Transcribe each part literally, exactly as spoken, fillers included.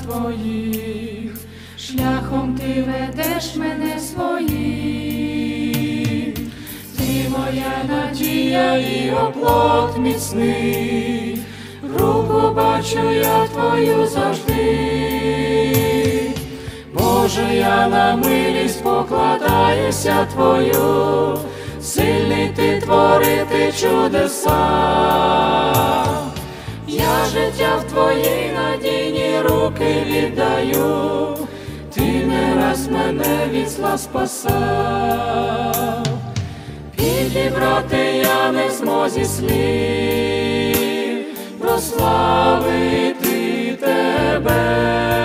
твоїх, шляхом ти ведеш мене своїм. Ти моя надія і оплот міцний, руку бачу я твою завжди. Боже, я на милість покладаюся твою, сильний ти творити чудеса. Я життя в твої надійні руки віддаю, ти не раз мене від зла спасав. Підібрати я не в змозі слів, прославити тебе.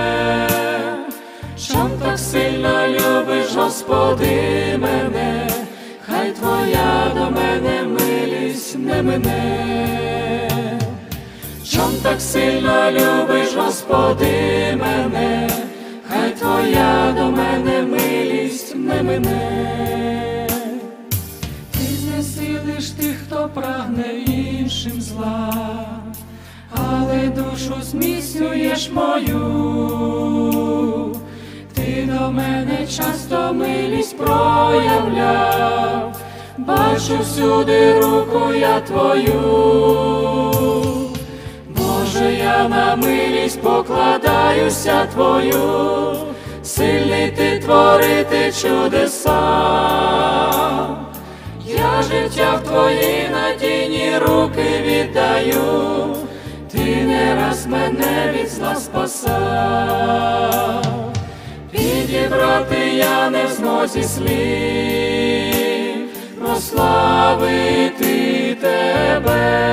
Чом так сильно любиш, Господи, мене, хай твоя до мене милість не мине. Чом так сильно любиш, Господи, мене, хай твоя до мене милість не мине. Ти знесилиш тих, хто прагне іншим зла, але душу зміцнюєш мою. Ти до мене часто милість проявляв, бачу всюди руку я твою. Боже, я на милість покладаюся твою, сильний ти творити чудеса. Я життя в твої надійні руки віддаю, ти не раз мене від зла спасав. Підібрати я не в змозі слів, прославити тебе.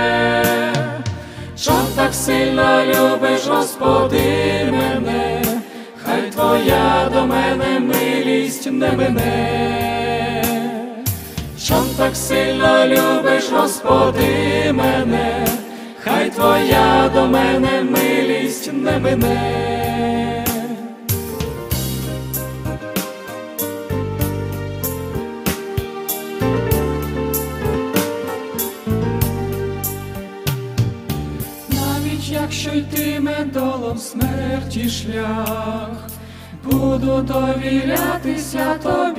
Чом так сильно любиш, Господи, мене, хай твоя до мене милість не мине. Чом так сильно любиш, Господи, мене, хай твоя до мене милість не мине. Якщо йтиме долом смерті шлях, буду довірятися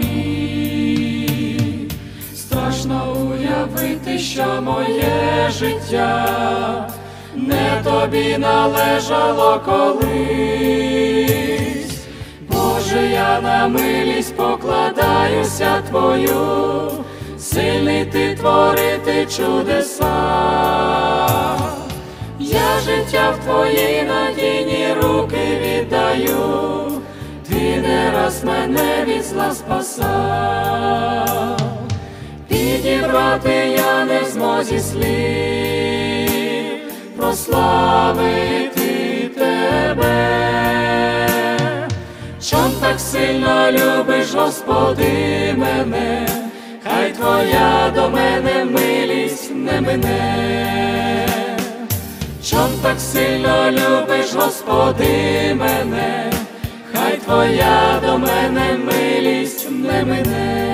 тобі. Страшно уявити, що моє життя не тобі належало колись. Боже, я на милість покладаюся твою, сильний ти творити чудеса. Я життя в твої надійні руки віддаю, ти не раз мене від зла спасав. Підібрати я не в змозі слів, прославити тебе. Чом так сильно любиш, Господи, мене, хай твоя до мене милість не мине. Чом так сильно любиш, Господи, мене, хай твоя до мене милість не мине.